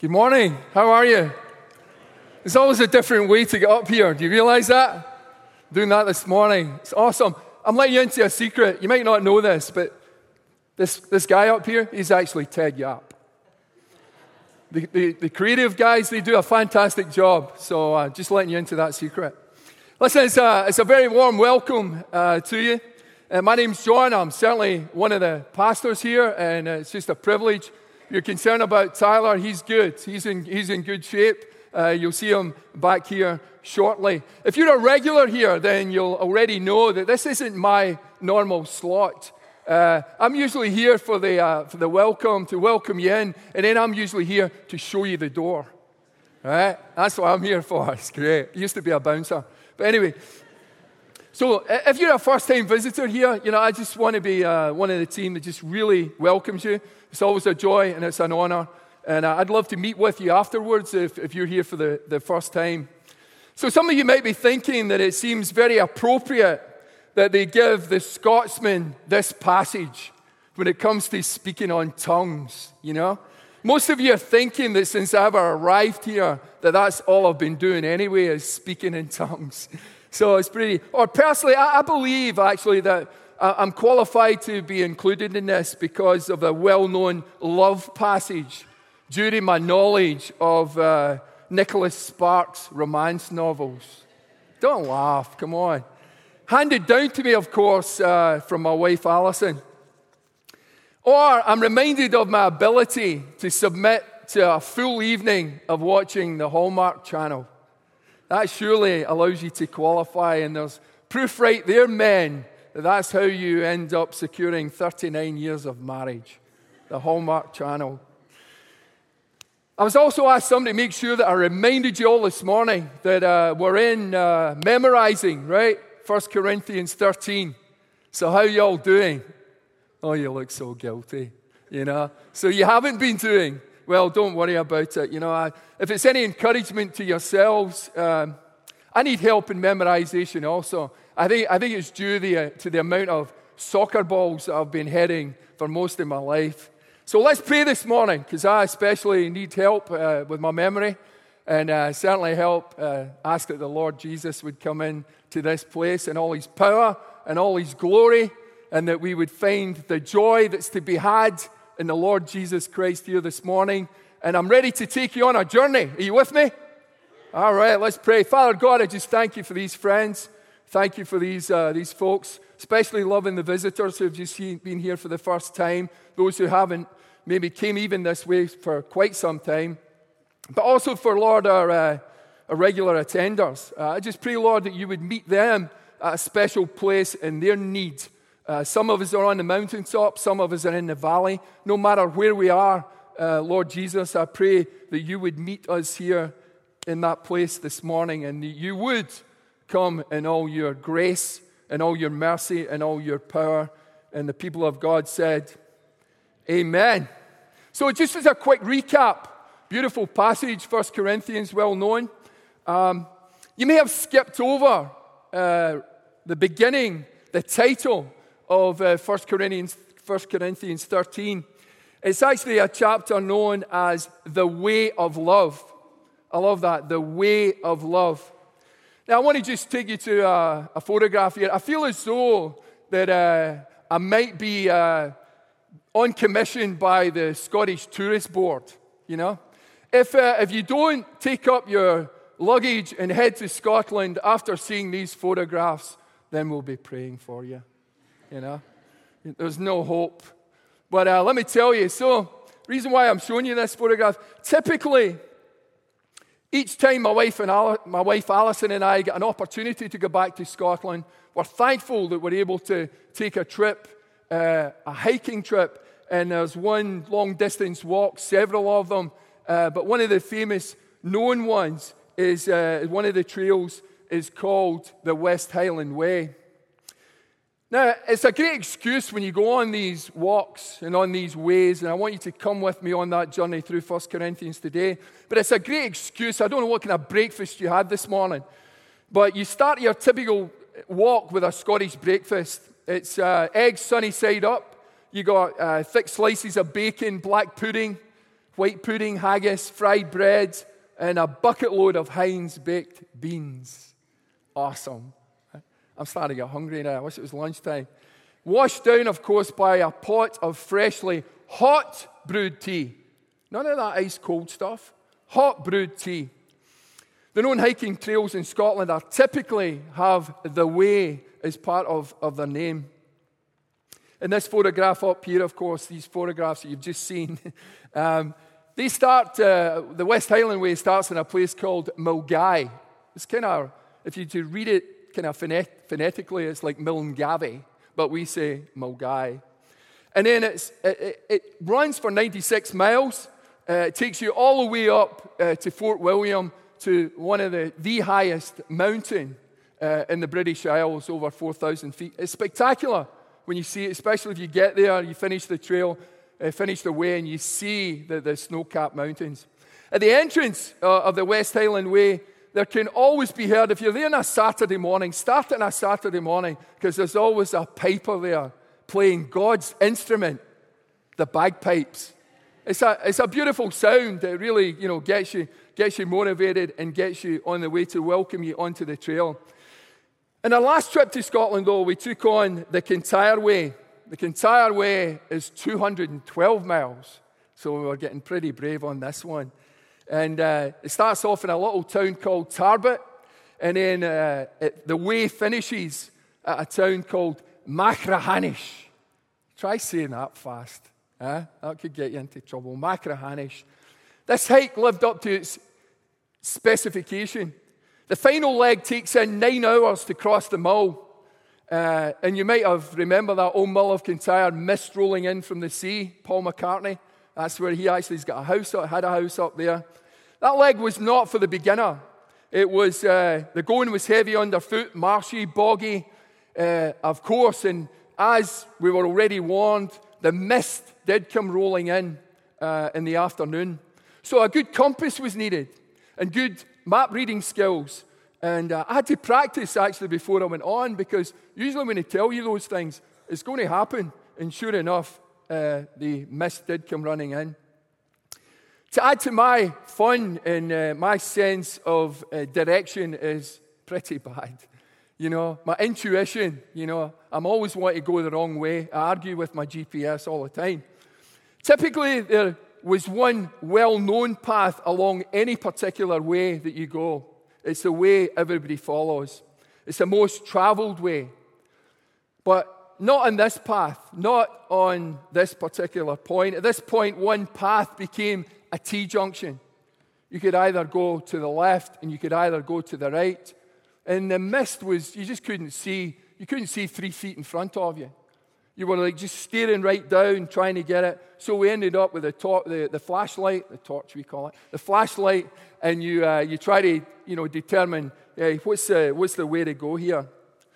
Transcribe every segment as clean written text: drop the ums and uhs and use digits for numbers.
Good morning. How are you? There's always a different way to get up here. Do you realize that? Doing that this morning. It's awesome. I'm letting you into a secret. You might not know this, but this guy up here, he's actually Ted Yap. The creative guys, they do a fantastic job. So just letting you into that secret. Listen, it's a very warm welcome to you. My name's John. I'm certainly one of the pastors here, and it's just a privilege. If you're concerned about Tyler, he's good. He's in good shape. You'll see him back here shortly. If you're a regular here, then you'll already know that this isn't my normal slot. I'm usually here for the welcome, to welcome you in, and then I'm usually here to show you the door. Right? That's what I'm here for. It's great. I used to be a bouncer. But anyway, so if you're a first-time visitor here, I just want to be one of the team that just really welcomes you. It's always a joy and it's an honor. And I'd love to meet with you afterwards if you're here for the first time. So some of you might be thinking that it seems very appropriate that they give the Scotsman this passage when it comes to speaking on tongues, Most of you are thinking that since I've arrived here, that's all I've been doing anyway, is speaking in tongues. So it's personally, I believe actually that I'm qualified to be included in this because of a well-known love passage due to my knowledge of Nicholas Sparks' romance novels. Don't laugh, come on. Handed down to me, of course, from my wife Alison. Or I'm reminded of my ability to submit to a full evening of watching the Hallmark Channel. That surely allows you to qualify, and there's proof right there, men, that's how you end up securing 39 years of marriage. The Hallmark Channel. I was also asked somebody to make sure that I reminded you all this morning that we're in memorizing, right? 1 Corinthians 13. So how you all doing? Oh, you look so guilty, So you haven't been doing. Well, don't worry about it. If it's any encouragement to yourselves, I need help in memorization also. I think it's due to the amount of soccer balls that I've been heading for most of my life. So let's pray this morning, because I especially need help with my memory, and certainly ask that the Lord Jesus would come in to this place in all His power and all His glory, and that we would find the joy that's to be had in the Lord Jesus Christ here this morning. And I'm ready to take you on a journey. Are you with me? All right, let's pray. Father God, I just thank you for these friends. Thank you for these folks, especially loving the visitors who have just been here for the first time, those who haven't maybe came even this way for quite some time, but also for, Lord, our regular attenders. I just pray, Lord, that you would meet them at a special place in their need. Some of us are on the mountaintop, some of us are in the valley. No matter where we are, Lord Jesus, I pray that you would meet us here in that place this morning, and that you would come in all your grace and all your mercy and all your power. And the people of God said, Amen. So just as a quick recap, beautiful passage, 1 Corinthians, well known. You may have skipped over the beginning, the title of 1 Corinthians 13. It's actually a chapter known as The Way of Love. I love that, The Way of Love. Now, I want to just take you to a photograph here. I feel as though that I might be on commission by the Scottish Tourist Board, If you don't take up your luggage and head to Scotland after seeing these photographs, then we'll be praying for you, There's no hope. But let me tell you, the reason why I'm showing you this photograph, typically, each time my wife Alison and I get an opportunity to go back to Scotland, we're thankful that we're able to take a trip, a hiking trip, and there's one long-distance walk, several of them, but one of the famous known ones is one of the trails is called the West Highland Way. Now, it's a great excuse when you go on these walks and on these ways, and I want you to come with me on that journey through 1 Corinthians today. But it's a great excuse. I don't know what kind of breakfast you had this morning, but you start your typical walk with a Scottish breakfast. It's eggs sunny side up. You got thick slices of bacon, black pudding, white pudding, haggis, fried bread, and a bucket load of Heinz baked beans. Awesome. I'm starting to get hungry now. I wish it was lunchtime. Washed down, of course, by a pot of freshly hot brewed tea. None of that ice cold stuff. Hot brewed tea. The known hiking trails in Scotland are typically have the way as part of their name. In this photograph up here, of course, these photographs that you've just seen, they start, the West Highland Way starts in a place called Milngavie. It's kind of, if you to read it kind of phonetically, it's like Milngavie, but we say Milngavie. And then it runs for 96 miles. It takes you all the way up to Fort William, to one of the highest mountain in the British Isles, over 4,000 feet. It's spectacular when you see it, especially if you get there, you finish the trail, finish the way, and you see the snow-capped mountains. At the entrance of the West Highland Way, there can always be heard, if you're there on a Saturday morning, start on a Saturday morning, because there's always a piper there playing God's instrument, the bagpipes. It's a beautiful sound. It really, gets you motivated and gets you on the way to welcome you onto the trail. In our last trip to Scotland, though, we took on the Kintyre Way. The Kintyre Way is 212 miles, so we were getting pretty brave on this one. And it starts off in a little town called Tarbet, and then the way finishes at a town called Machrihanish. Try saying that fast. That could get you into trouble. Machrihanish. This hike lived up to its specification. The final leg takes in 9 hours to cross the Mull. And you might have remembered that old Mull of Kintyre, mist rolling in from the sea, Paul McCartney. That's where he actually had a house up there. That leg was not for the beginner. It was, the going was heavy underfoot, marshy, boggy, of course. And as we were already warned, the mist did come rolling in the afternoon. So a good compass was needed and good map reading skills. And I had to practice actually before I went on, because usually when they tell you those things, it's going to happen. And sure enough, the mist did come running in. To add to my fun and my sense of direction is pretty bad. My intuition, I'm always wanting to go the wrong way. I argue with my GPS all the time. Typically, there was one well-known path along any particular way that you go. It's the way everybody follows. It's the most traveled way. But not on this path, not on this particular point. At this point, one path became a T-junction. You could either go to the left and you could either go to the right. And the mist was, you just couldn't see. You couldn't see 3 feet in front of you. You were like just staring right down, trying to get it. So we ended up with the flashlight, the torch we call it, the flashlight, and you try to determine what's the way to go here.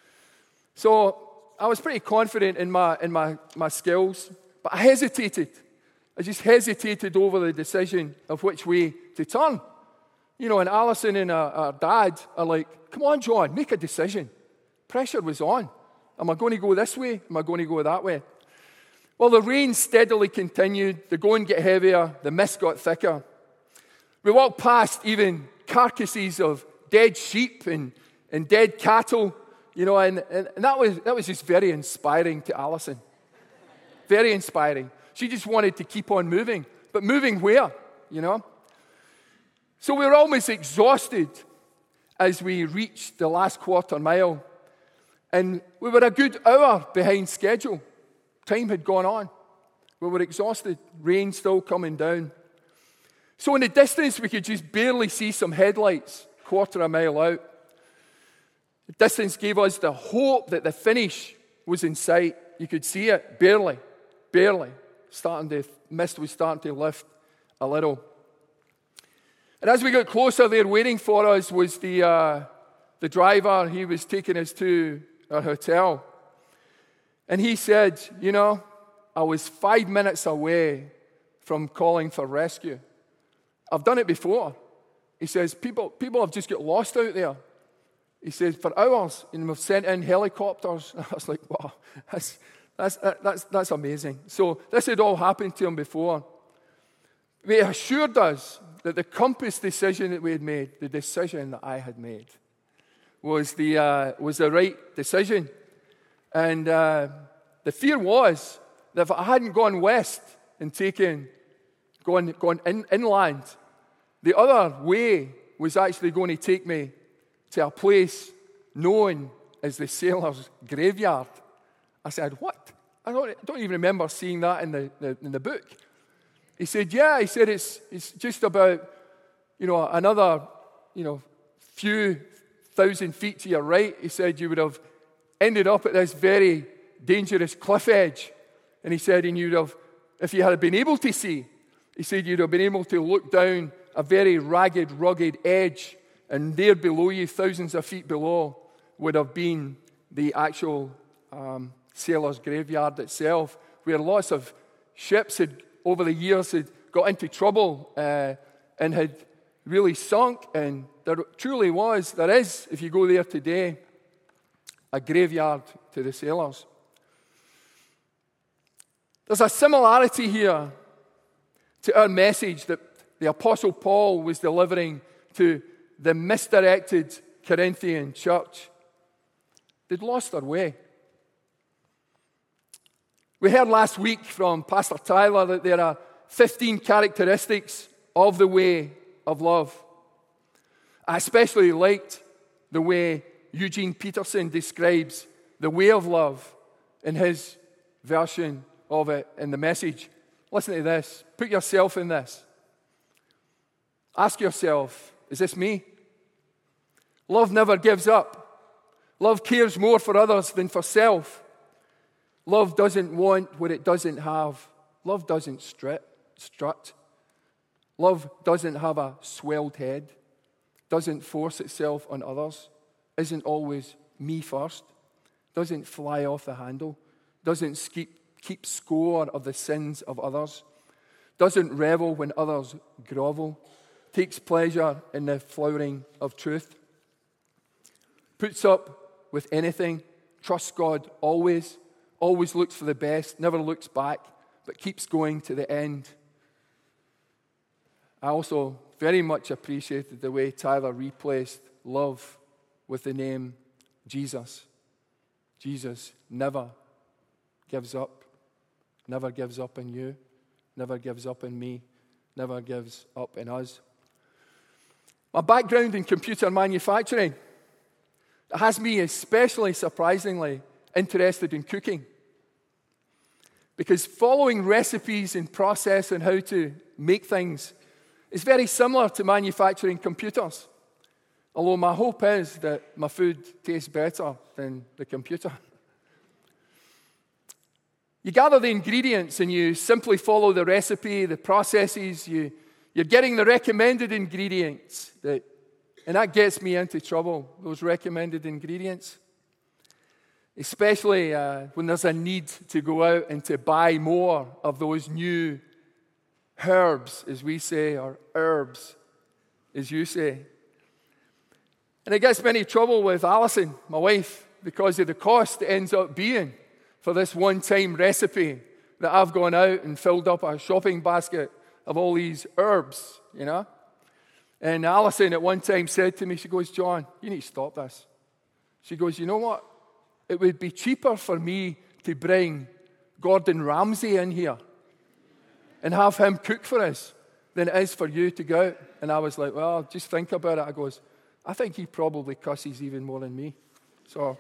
So I was pretty confident in my skills, but I hesitated. I just hesitated over the decision of which way to turn. And Alison and our dad are like, "Come on, John, make a decision." Pressure was on. Am I going to go this way? Am I going to go that way? Well, the rain steadily continued. The going got heavier. The mist got thicker. We walked past even carcasses of dead sheep and dead cattle, and that was just very inspiring to Alison. Very inspiring. She just wanted to keep on moving. But moving where? So we were almost exhausted as we reached the last quarter mile. And we were a good hour behind schedule. Time had gone on. We were exhausted. Rain still coming down. So in the distance, we could just barely see some headlights, quarter a mile out. The distance gave us the hope that the finish was in sight. You could see it, barely. Mist was starting to lift a little. And as we got closer there, waiting for us was the driver. He was taking us to our hotel. And he said, I was 5 minutes away from calling for rescue. I've done it before. He says, people have just got lost out there. He says, for hours, and we've sent in helicopters. I was like, wow, that's amazing. So this had all happened to him before. He assured us that the compass decision that we had made, the decision that I had made, was the right decision. And the fear was that if I hadn't gone west and gone inland, the other way was actually going to take me to a place known as the sailor's graveyard. I said, what? I don't even remember seeing that in the book. He said, yeah. He said, it's just about, another, few thousand feet to your right. He said, you would have ended up at this very dangerous cliff edge. And he said, and you'd have, if you had been able to see, he said, you'd have been able to look down a very ragged, rugged edge, and there below you, thousands of feet below, would have been the actual sailor's graveyard itself, where lots of ships over the years had got into trouble and had really sunk. And there truly there is, if you go there today, a graveyard to the sailors. There's a similarity here to our message that the Apostle Paul was delivering to the misdirected Corinthian church. They'd lost their way. We heard last week from Pastor Tyler that there are 15 characteristics of the way of love. I especially liked the way Eugene Peterson describes the way of love in his version of it in the Message. Listen to this. Put yourself in this. Ask yourself, is this me? Love never gives up. Love cares more for others than for self. Love doesn't want what it doesn't have. Love doesn't strut. Love doesn't have a swelled head. Doesn't force itself on others. Isn't always me first. Doesn't fly off the handle. Doesn't keep score of the sins of others. Doesn't revel when others grovel. Takes pleasure in the flowering of truth. Puts up with anything. Trusts God always. Always looks for the best. Never looks back. But keeps going to the end. I also very much appreciated the way Tyler replaced love with the name Jesus. Jesus never gives up. Never gives up in you. Never gives up in me. Never gives up in us. My background in computer manufacturing has me especially surprisingly interested in cooking. Because following recipes and process and how to make things is very similar to manufacturing computers. Although my hope is that my food tastes better than the computer. You gather the ingredients and you simply follow the recipe, the processes. You're getting the recommended ingredients. And that gets me into trouble, those recommended ingredients. Especially when there's a need to go out and to buy more of those new herbs, as we say, or herbs, as you say. And it gets me into trouble with Alison, my wife, because of the cost it ends up being for this one-time recipe that I've gone out and filled up a shopping basket of all these herbs, And Alison at one time said to me, she goes, John, you need to stop this. She goes, you know what? It would be cheaper for me to bring Gordon Ramsay in here and have him cook for us than it is for you to go out. And I was like, well, just think about it. I goes, I think he probably cusses even more than me. So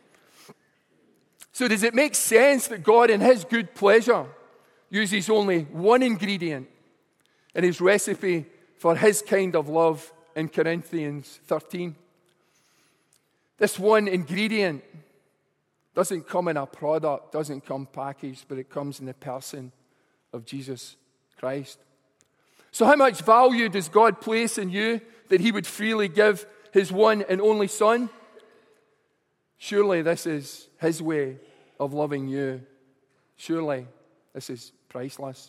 does it make sense that God in his good pleasure uses only one ingredient in his recipe for his kind of love in Corinthians 13? This one ingredient doesn't come in a product, doesn't come packaged, but it comes in the person of Jesus Christ. So how much value does God place in you that he would freely give his one and only Son? Surely this is his way of loving you. Surely this is priceless.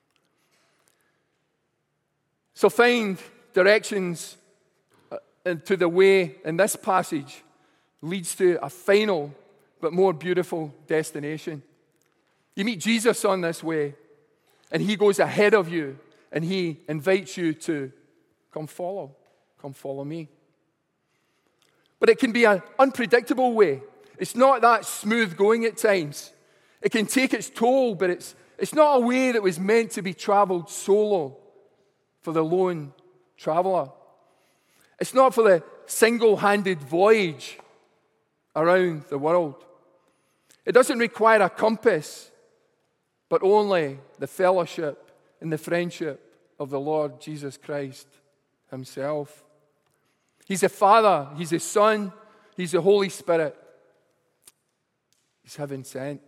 So find directions into the way in this passage leads to a final but more beautiful destination. You meet Jesus on this way, and he goes ahead of you, and he invites you to come follow me. But it can be an unpredictable way. It's not that smooth going at times. It can take its toll, but it's not a way that was meant to be traveled solo for the lone traveler. It's not for the single-handed voyage around the world. It doesn't require a compass, but only the fellowship and the friendship of the Lord Jesus Christ himself. He's the Father, he's the Son, he's the Holy Spirit. He's heaven sent.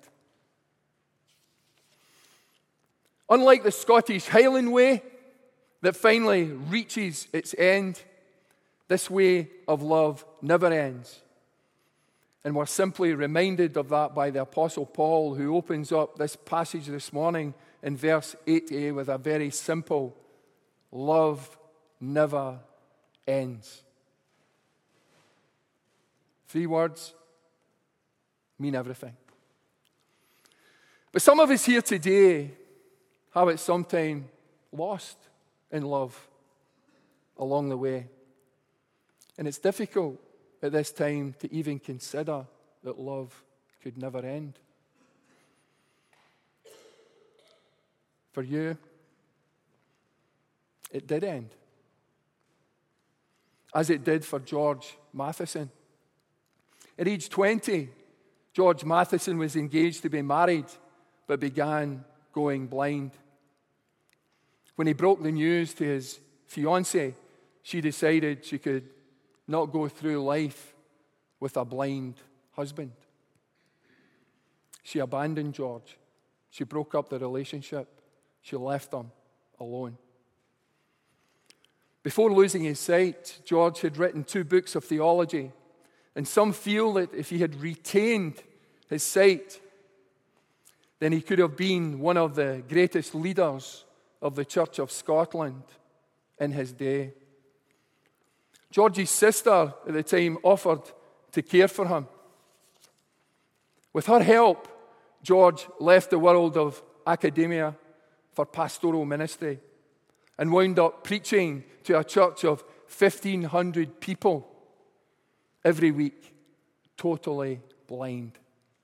Unlike the Scottish Highland Way that finally reaches its end, this way of love never ends. And we're simply reminded of that by the Apostle Paul, who opens up this passage this morning in verse 8a with a very simple, love never ends. 3 words mean everything. But some of us here today have at some time lost in love along the way. And it's difficult at this time to even consider that love could never end. For you, it did end. As it did for George Matheson. At age 20, George Matheson was engaged to be married, but began going blind. When he broke the news to his fiancée, she decided she could not go through life with a blind husband. She abandoned George. She broke up the relationship. She left him alone. Before losing his sight, George had written 2 books of theology, and some feel that if he had retained his sight, then he could have been one of the greatest leaders of the Church of Scotland in his day. George's sister at the time offered to care for him. With her help, George left the world of academia for pastoral ministry and wound up preaching to a church of 1,500 people every week, totally blind.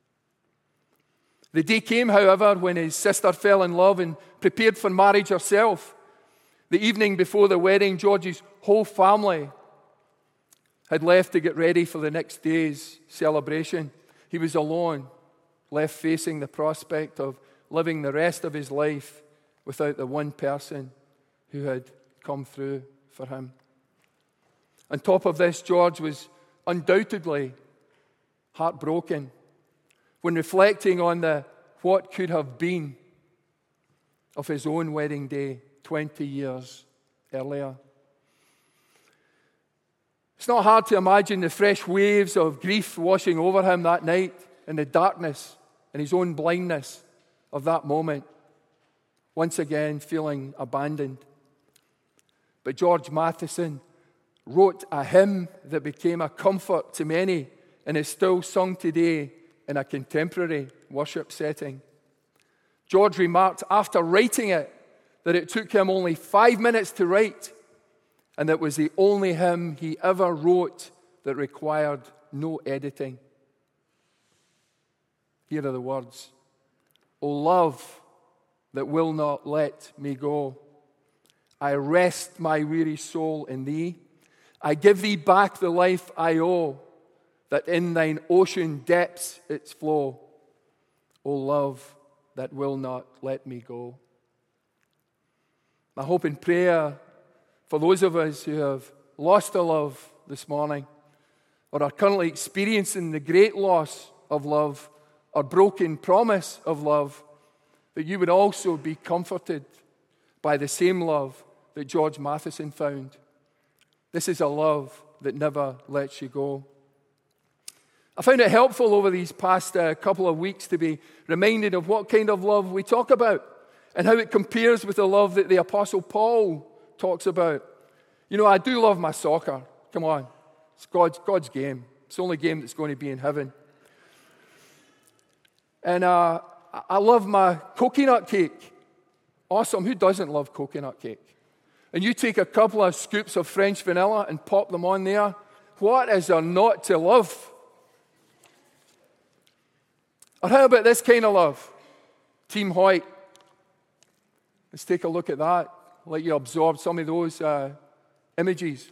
The day came, however, when his sister fell in love and prepared for marriage herself. The evening before the wedding, George's whole family had left to get ready for the next day's celebration. He was alone, left facing the prospect of living the rest of his life without the one person who had come through for him. On top of this, George was undoubtedly heartbroken when reflecting on the what could have been of his own wedding day 20 years earlier. It's not hard to imagine the fresh waves of grief washing over him that night in the darkness and his own blindness of that moment, once again feeling abandoned. But George Matheson wrote a hymn that became a comfort to many and is still sung today in a contemporary worship setting. George remarked after writing it that it took him only 5 minutes to write, and that was the only hymn he ever wrote that required no editing. Here are the words. O love that will not let me go, I rest my weary soul in thee. I give thee back the life I owe, that in thine ocean depths its flow. O love that will not let me go. My hope and prayer for those of us who have lost a love this morning, or are currently experiencing the great loss of love, or broken promise of love, that you would also be comforted by the same love that George Matheson found. This is a love that never lets you go. I found it helpful over these past couple of weeks to be reminded of what kind of love we talk about and how it compares with the love that the Apostle Paul talks about. You know, I do love my soccer. Come on. It's God's game. It's the only game that's going to be in heaven. And I love my coconut cake. Awesome. Who doesn't love coconut cake? And you take a couple of scoops of French vanilla and pop them on there. What is there not to love? Or how about this kind of love? Team Hoyt. Let's take a look at that. I'll let you absorb some of those images.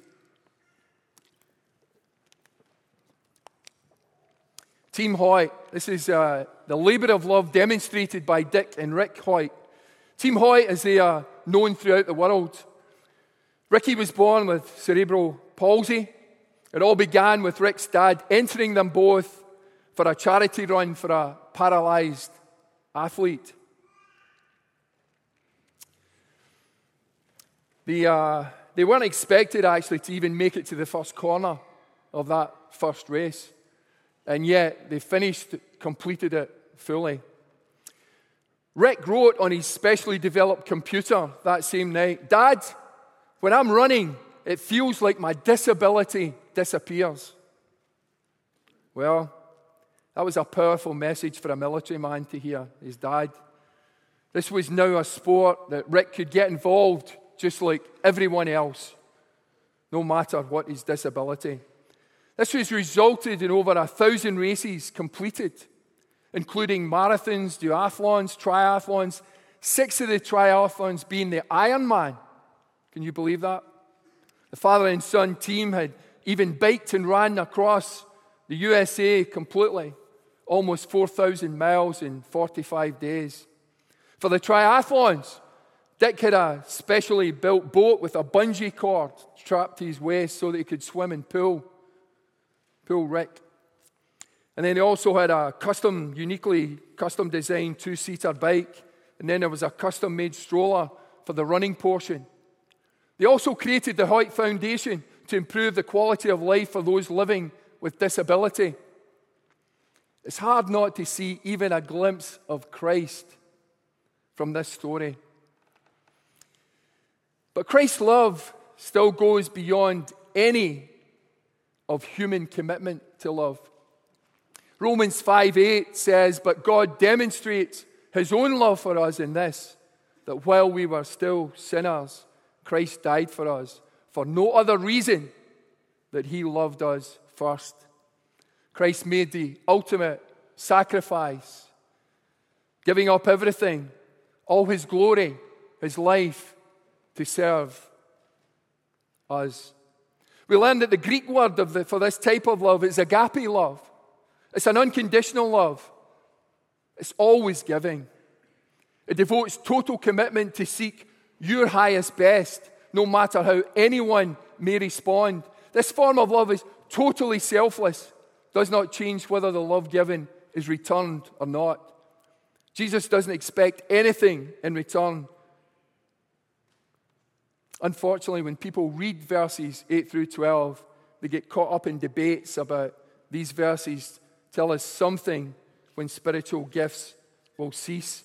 Team Hoyt. This is the labor of love demonstrated by Dick and Rick Hoyt. Team Hoyt, as they are known throughout the world. Ricky was born with cerebral palsy. It all began with Rick's dad entering them both for a charity run for a paralyzed athlete. They weren't expected actually to even make it to the first corner of that first race. And yet they completed it fully. Rick wrote on his specially developed computer that same night, "Dad, when I'm running, it feels like my disability disappears." Well, that was a powerful message for a military man to hear, his dad. This was now a sport that Rick could get involved just like everyone else, no matter what his disability. This has resulted in over 1,000 races completed, including marathons, duathlons, triathlons, 6 of the triathlons being the Ironman. Can you believe that? The father and son team had even biked and ran across the USA completely, almost 4,000 miles in 45 days. For the triathlons, Dick had a specially built boat with a bungee cord strapped to his waist so that he could swim and pull Rick. And then they also had a uniquely custom designed 2-seater bike. And then there was a custom made stroller for the running portion. They also created the Hoyt Foundation to improve the quality of life for those living with disability. It's hard not to see even a glimpse of Christ from this story. But Christ's love still goes beyond any of human commitment to love. Romans 5:8 says, "But God demonstrates his own love for us in this, that while we were still sinners, Christ died for us, for no other reason that he loved us first." Christ made the ultimate sacrifice, giving up everything, all his glory, his life, to serve us. We learned that the Greek word for this type of love is agape love. It's an unconditional love. It's always giving. It devotes total commitment to seek your highest best, no matter how anyone may respond. This form of love is totally selfless, does not change whether the love given is returned or not. Jesus doesn't expect anything in return. Unfortunately, when people read verses 8 through 12, they get caught up in debates about these verses tell us something when spiritual gifts will cease.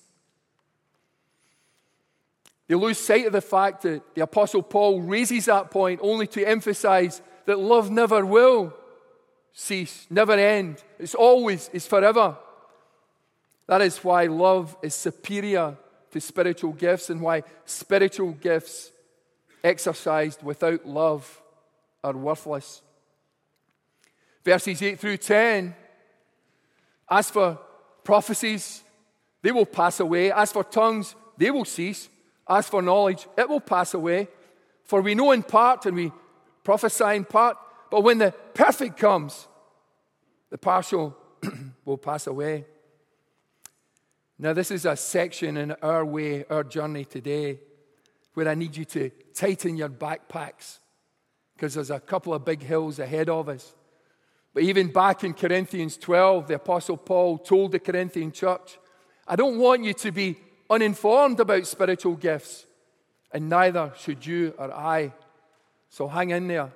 They lose sight of the fact that the Apostle Paul raises that point only to emphasize that love never will cease, never end. It's forever. That is why love is superior to spiritual gifts and why spiritual gifts exercised without love are worthless. Verses 8 through 10, as for prophecies, they will pass away. As for tongues, they will cease. As for knowledge, it will pass away. For we know in part and we prophesy in part, but when the perfect comes, the partial will pass away. Now, this is a section in our way, our journey today, where I need you to tighten your backpacks because there's a couple of big hills ahead of us. But even back in Corinthians 12, the Apostle Paul told the Corinthian church, "I don't want you to be uninformed about spiritual gifts, and neither should you or I." So hang in there.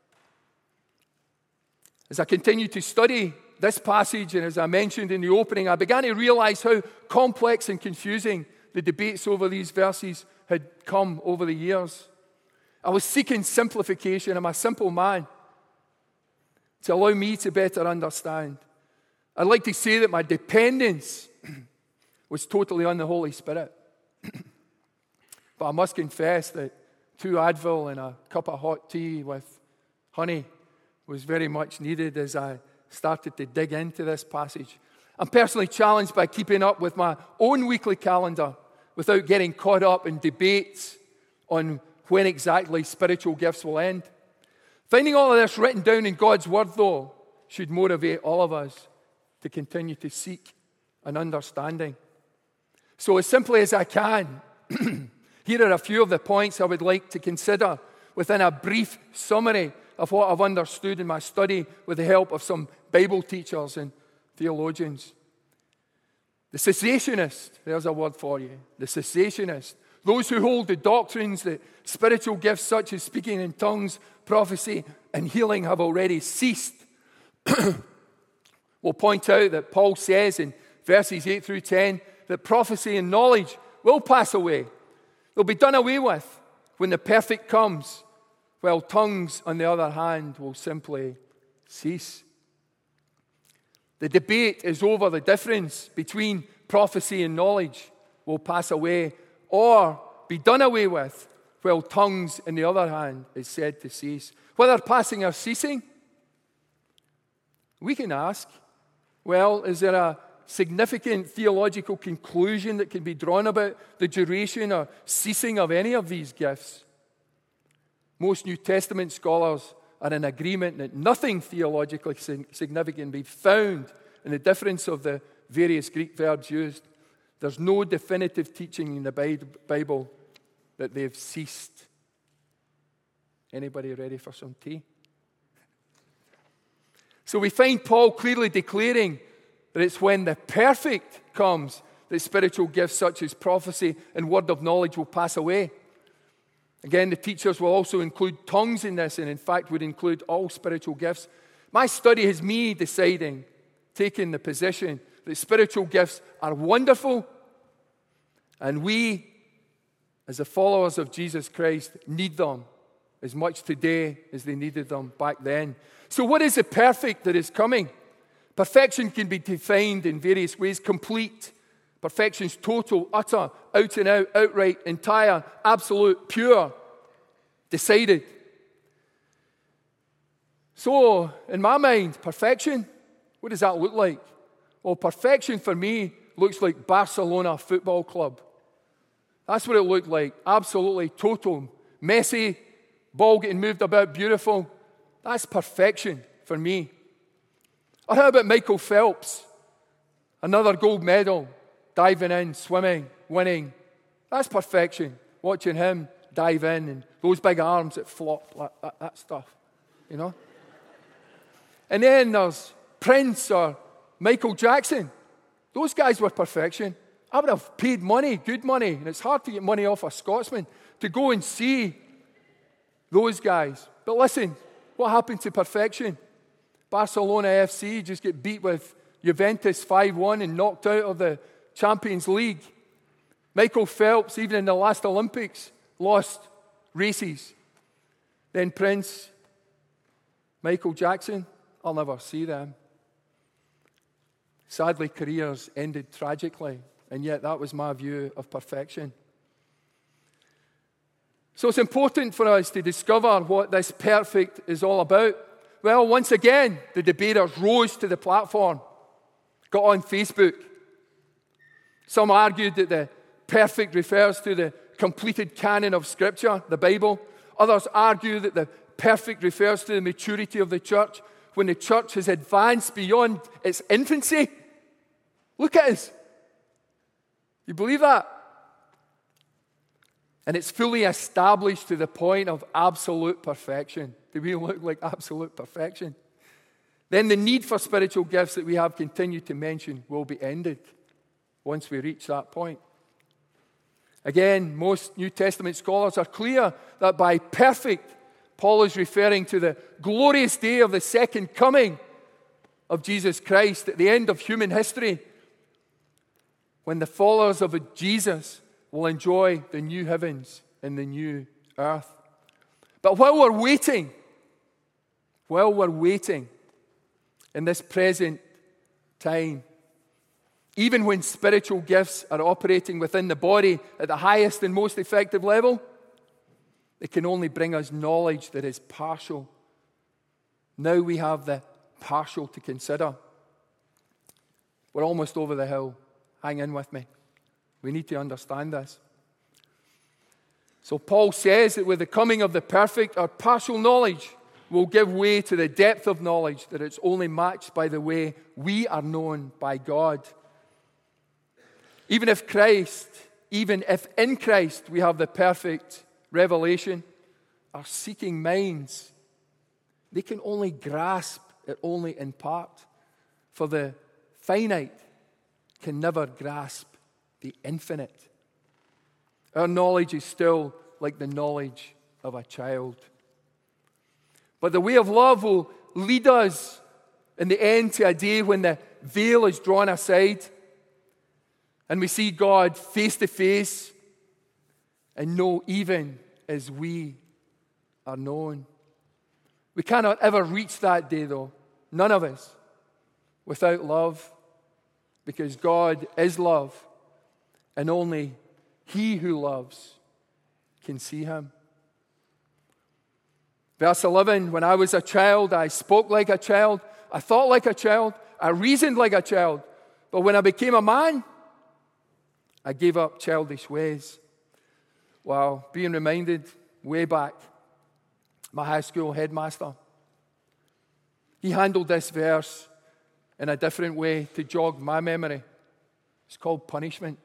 As I continued to study this passage, and as I mentioned in the opening, I began to realize how complex and confusing the debates over these verses had come over the years. I was seeking simplification. I'm a simple man. To allow me to better understand. I'd like to say that my dependence was totally on the Holy Spirit. But I must confess that 2 Advil and a cup of hot tea with honey was very much needed as I started to dig into this passage. I'm personally challenged by keeping up with my own weekly calendar without getting caught up in debates on when exactly spiritual gifts will end. Finding all of this written down in God's Word, though, should motivate all of us to continue to seek an understanding. So as simply as I can, here are a few of the points I would like to consider within a brief summary of what I've understood in my study with the help of some Bible teachers and theologians. The cessationist, there's a word for you. The cessationist, those who hold the doctrines that spiritual gifts such as speaking in tongues, prophecy, and healing have already ceased, will point out that Paul says in verses 8 through 10 that prophecy and knowledge will pass away. They'll be done away with when the perfect comes, while tongues, on the other hand, will simply cease. The debate is over the difference between prophecy and knowledge will pass away or be done away with, while tongues, on the other hand, is said to cease. Whether passing or ceasing, we can ask, well, is there a significant theological conclusion that can be drawn about the duration or ceasing of any of these gifts? Most New Testament scholars are in agreement that nothing theologically significant can be found in the difference of the various Greek verbs used. There's no definitive teaching in the Bible that they've ceased. Anybody ready for some tea? So we find Paul clearly declaring that it's when the perfect comes that spiritual gifts such as prophecy and word of knowledge will pass away. Again, the teachers will also include tongues in this, and in fact would include all spiritual gifts. My study has me deciding, taking the position that spiritual gifts are wonderful, and we, as the followers of Jesus Christ, need them as much today as they needed them back then. So what is the perfect that is coming? Perfection can be defined in various ways. Complete. Perfection's total, utter, out and out, outright, entire, absolute, pure, decided. So, in my mind, perfection, what does that look like? Well, perfection for me looks like Barcelona Football Club. That's what it looked like. Absolutely total. Messy, ball getting moved about, beautiful. That's perfection for me. Or how about Michael Phelps? Another gold medal, diving in, swimming, winning. That's perfection. Watching him dive in and those big arms that flop, like that stuff, you know. And then there's Prince or Michael Jackson. Those guys were perfection. I would have paid money, good money, and it's hard to get money off a Scotsman, to go and see those guys. But listen, what happened to perfection? Barcelona FC just get beat with Juventus 5-1 and knocked out of the Champions League. Michael Phelps, even in the last Olympics, lost races. Then Prince, Michael Jackson, I'll never see them. Sadly, careers ended tragically, and yet that was my view of perfection. So it's important for us to discover what this perfect is all about. Well, once again, the debaters rose to the platform, got on Facebook. Some argued that the perfect refers to the completed canon of Scripture, the Bible. Others argue that the perfect refers to the maturity of the church, when the church has advanced beyond its infancy. Look at us. You believe that? And it's fully established to the point of absolute perfection. Do we look like absolute perfection? Then the need for spiritual gifts that we have continued to mention will be ended once we reach that point. Again, most New Testament scholars are clear that by perfect, Paul is referring to the glorious day of the second coming of Jesus Christ at the end of human history, when the followers of Jesus will enjoy the new heavens and the new earth. But while we're waiting in this present time, Even when spiritual gifts are operating within the body at the highest and most effective level, it can only bring us knowledge that is partial. Now we have the partial to consider. We're almost over the hill. Hang in with me. We need to understand this. So Paul says that with the coming of the perfect, our partial knowledge will give way to the depth of knowledge that it's only matched by the way we are known by God. Even if in Christ we have the perfect revelation, our seeking minds, they can only grasp it only in part. For the finite can never grasp the infinite. Our knowledge is still like the knowledge of a child. But the way of love will lead us in the end to a day when the veil is drawn aside and we see God face to face and know even as we are known. We cannot ever reach that day, though, none of us, without love, because God is love, and only he who loves can see him. Verse 11, when I was a child, I spoke like a child, I thought like a child, I reasoned like a child, but when I became a man, I gave up childish ways. Wow, being reminded way back, my high school headmaster, he handled this verse in a different way to jog my memory. It's called punishment.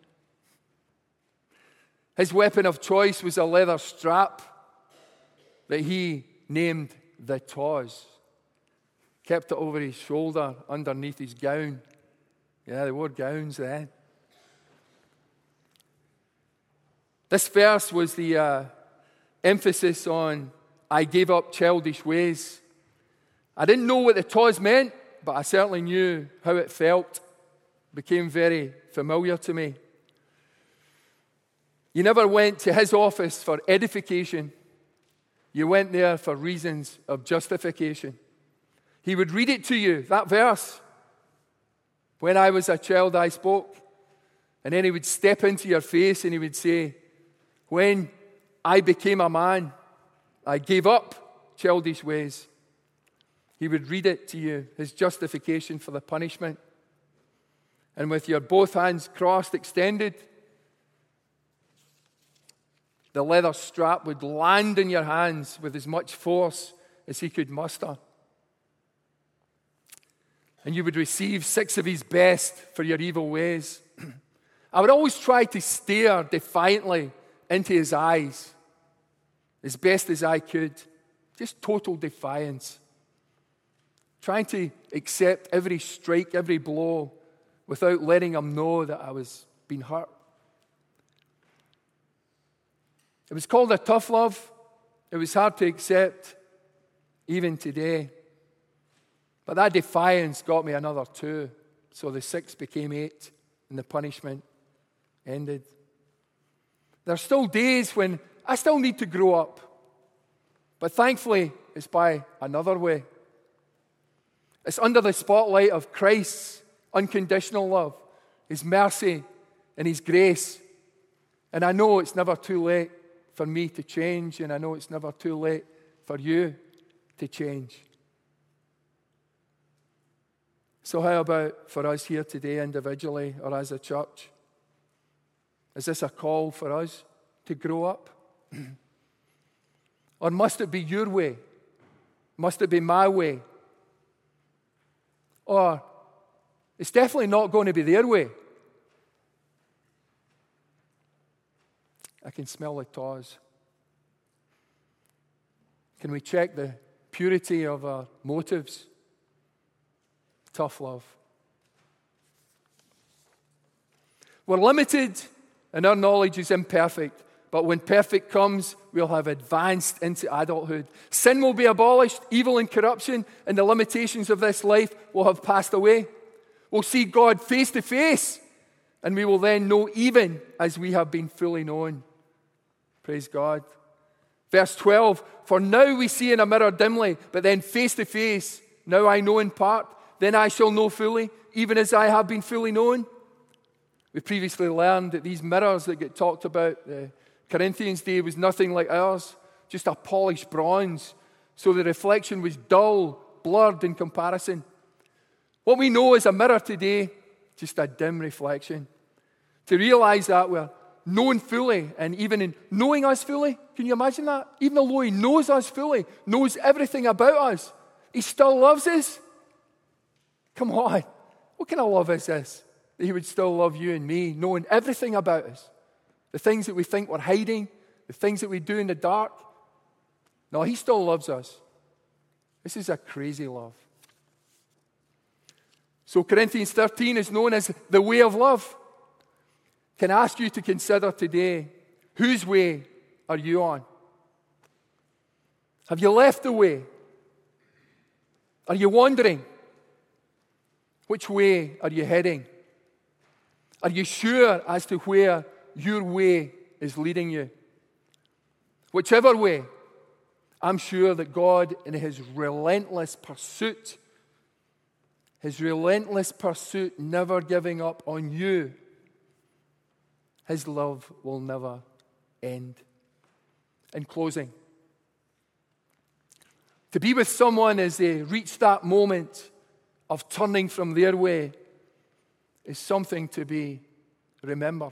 His weapon of choice was a leather strap that he named the Tawse. Kept it over his shoulder underneath his gown. Yeah, they wore gowns then. This verse was the emphasis on I gave up childish ways. I didn't know what the Tawse meant, but I certainly knew how it felt. It became very familiar to me. You never went to his office for edification. You went there for reasons of justification. He would read it to you, that verse. When I was a child, I spoke. And then he would step into your face and he would say, when I became a man, I gave up childish ways. He would read it to you, his justification for the punishment. And with your both hands crossed, extended, the leather strap would land in your hands with as much force as he could muster. And you would receive 6 of his best for your evil ways. I would always try to stare defiantly into his eyes as best as I could. Just total defiance. Trying to accept every strike, every blow, without letting him know that I was being hurt. It was called a tough love. It was hard to accept, even today. But that defiance got me another 2. So the 6 became 8, and the punishment ended. There are still days when I still need to grow up. But thankfully, it's by another way. It's under the spotlight of Christ's unconditional love, his mercy and his grace. And I know it's never too late for me to change, and I know it's never too late for you to change. So how about for us here today individually or as a church? Is this a call for us to grow up? Or must it be your way? Must it be my way? Or it's definitely not going to be their way. I can smell the Tawse. Can we check the purity of our motives? Tough love. We're limited and our knowledge is imperfect. But when perfect comes, we'll have advanced into adulthood. Sin will be abolished, evil and corruption and the limitations of this life will have passed away. We'll see God face to face, and we will then know even as we have been fully known. Praise God. Verse 12, for now we see in a mirror dimly, but then face to face. Now I know in part, then I shall know fully, even as I have been fully known. We previously learned that these mirrors that get talked about, the Corinthians' day was nothing like ours, just a polished bronze. So the reflection was dull, blurred in comparison. What we know as a mirror today, just a dim reflection. To realize that we're known fully, and even in knowing us fully, can you imagine that? Even though He knows us fully, knows everything about us, He still loves us. Come on, what kind of love is this? That He would still love you and me, knowing everything about us. The things that we think we're hiding, the things that we do in the dark. No, He still loves us. This is a crazy love. So Corinthians 13 is known as the way of love. Can I ask you to consider today, whose way are you on? Have you left the way? Are you wandering? Which way are you heading? Are you sure as to where your way is leading you? Whichever way, I'm sure that God, in His relentless pursuit, never giving up on you, His love will never end. In closing, to be with someone as they reach that moment of turning from their way is something to be remembered.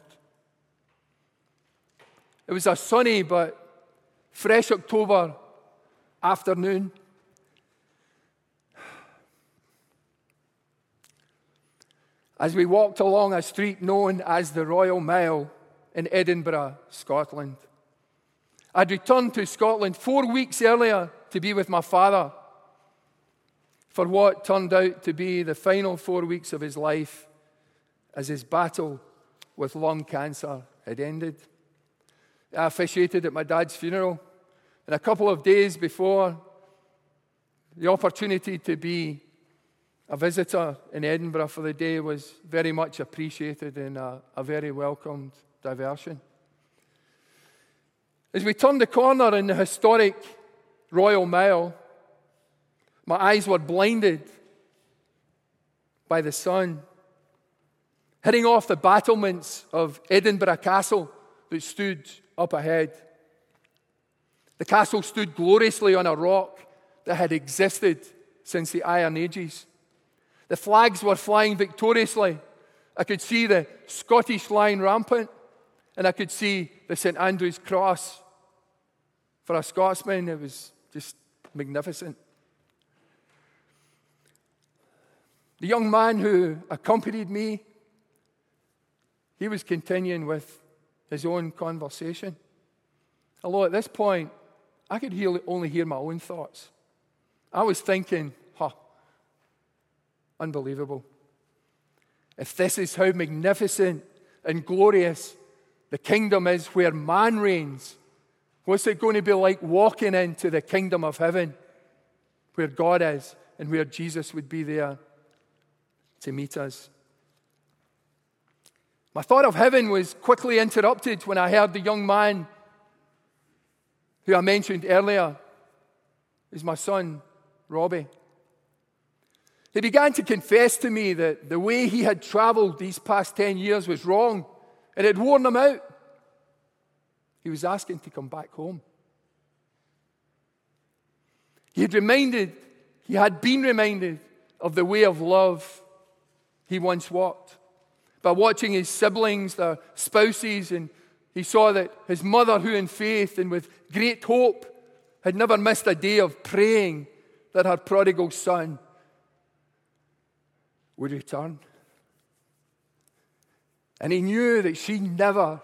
It was a sunny but fresh October afternoon. As we walked along a street known as the Royal Mile in Edinburgh, Scotland. I'd returned to Scotland 4 weeks earlier to be with my father for what turned out to be the final 4 weeks of his life as his battle with lung cancer had ended. I officiated at my dad's funeral, and a couple of days before, the opportunity to be a visitor in Edinburgh for the day was very much appreciated and a very welcomed diversion. As we turned the corner in the historic Royal Mile, my eyes were blinded by the sun, hitting off the battlements of Edinburgh Castle that stood up ahead. The castle stood gloriously on a rock that had existed since the Iron Ages. The flags were flying victoriously. I could see the Scottish line rampant, and I could see the St. Andrew's Cross. For a Scotsman, it was just magnificent. The young man who accompanied me, he was continuing with his own conversation. Although at this point, I could only hear my own thoughts. I was thinking, unbelievable. If this is how magnificent and glorious the kingdom is where man reigns, what's it going to be like walking into the kingdom of heaven where God is and where Jesus would be there to meet us? My thought of heaven was quickly interrupted when I heard the young man who I mentioned earlier is my son, Robbie. He began to confess to me that the way he had traveled these past 10 years was wrong and it had worn him out. He was asking to come back home. He had been reminded of the way of love he once walked by watching his siblings, their spouses, and he saw that his mother, who in faith and with great hope had never missed a day of praying that her prodigal son would return. And he knew that she never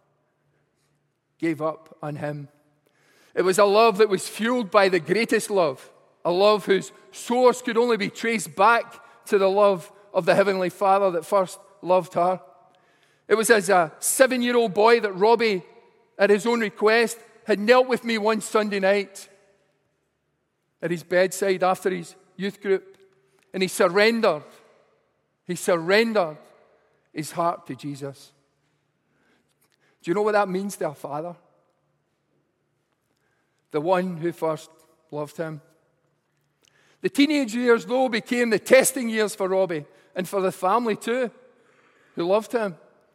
gave up on him. It was a love that was fueled by the greatest love, a love whose source could only be traced back to the love of the Heavenly Father that first loved her. It was as a 7-year-old boy that Robbie, at his own request, had knelt with me one Sunday night at his bedside after his youth group, and he surrendered his heart to Jesus. Do you know what that means to a father? The one who first loved him. The teenage years, though, became the testing years for Robbie and for the family too, who loved him.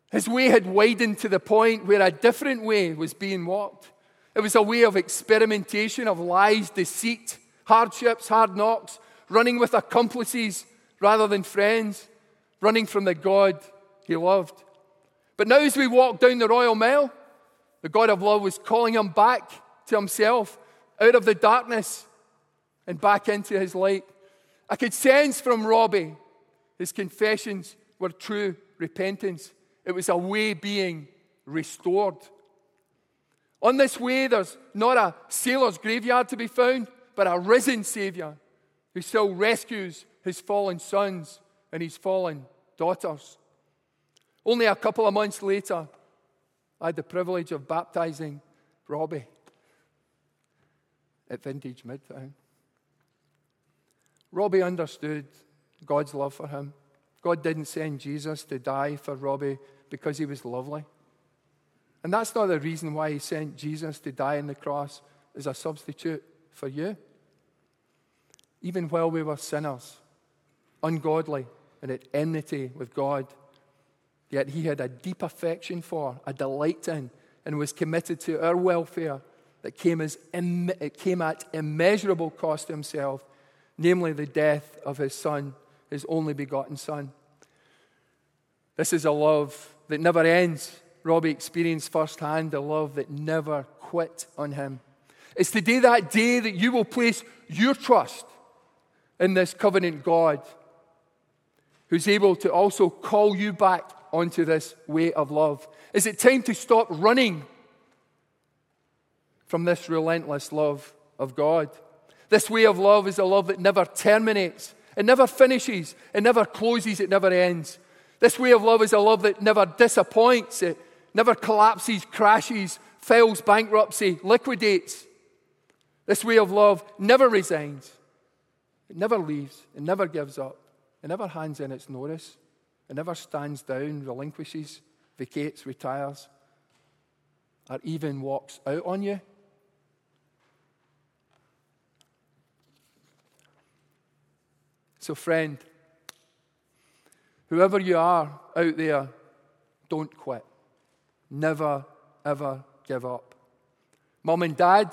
His way had widened to the point where a different way was being walked. It was a way of experimentation, of lies, deceit, hardships, hard knocks, running with accomplices rather than friends, running from the God he loved. But now as we walk down the Royal Mile, the God of love was calling him back to himself, out of the darkness and back into his light. I could sense from Robbie his confessions were true repentance. It was a way being restored. On this way, there's not a sailor's graveyard to be found, but a risen Savior who still rescues his fallen sons and his fallen daughters. Only a couple of months later, I had the privilege of baptizing Robbie at Vintage Midtown. Robbie understood God's love for him. God didn't send Jesus to die for Robbie because he was lovely. And that's not the reason why he sent Jesus to die on the cross as a substitute for you. Even while we were sinners, ungodly, and at enmity with God, yet he had a deep affection for, a delight in, and was committed to our welfare that came at immeasurable cost to himself, namely the death of his Son, his only begotten Son. This is a love that never ends. Robbie experienced firsthand a love that never quit on him. It's today that day that you will place your trust in this covenant God who's able to also call you back onto this way of love. Is it time to stop running from this relentless love of God? This way of love is a love that never terminates, it never finishes, it never closes, it never ends. This way of love is a love that never disappoints, it never collapses, crashes, files bankruptcy, liquidates. This way of love never resigns, it never leaves, it never gives up, it never hands in its notice, it never stands down, relinquishes, vacates, retires, or even walks out on you. So friend, whoever you are out there, don't quit. Never, ever give up. Mom and Dad,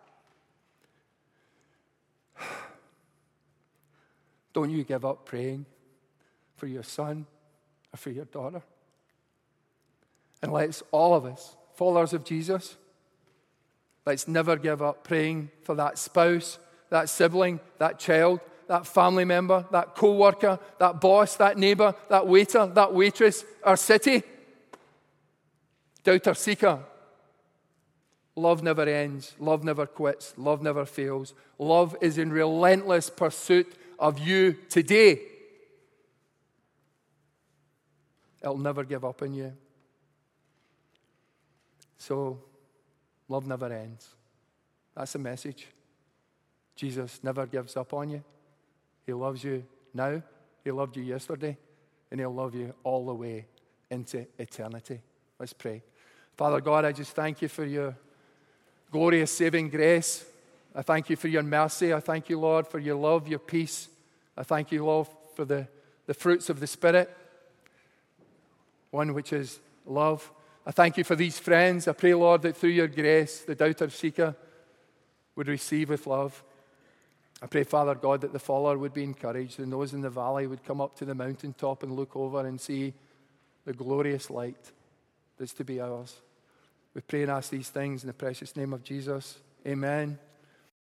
don't you give up praying for your son or for your daughter. And let's all of us, followers of Jesus, let's never give up praying for that spouse, that sibling, that child, that family member, that co-worker, that boss, that neighbor, that waiter, that waitress, our city. Doubter seeker. Love never ends. Love never quits. Love never fails. Love is in relentless pursuit of you today. It'll never give up on you. So, love never ends. That's the message. Jesus never gives up on you. He loves you now. He loved you yesterday. And he'll love you all the way into eternity. Let's pray. Father God, I just thank you for your glorious saving grace. I thank you for your mercy. I thank you, Lord, for your love, your peace. I thank you, Lord, for the fruits of the Spirit, one which is love. I thank you for these friends. I pray, Lord, that through your grace, the doubter seeker would receive with love. I pray, Father God, that the follower would be encouraged, and those in the valley would come up to the mountaintop and look over and see the glorious light that's to be ours. We pray and ask these things in the precious name of Jesus. Amen.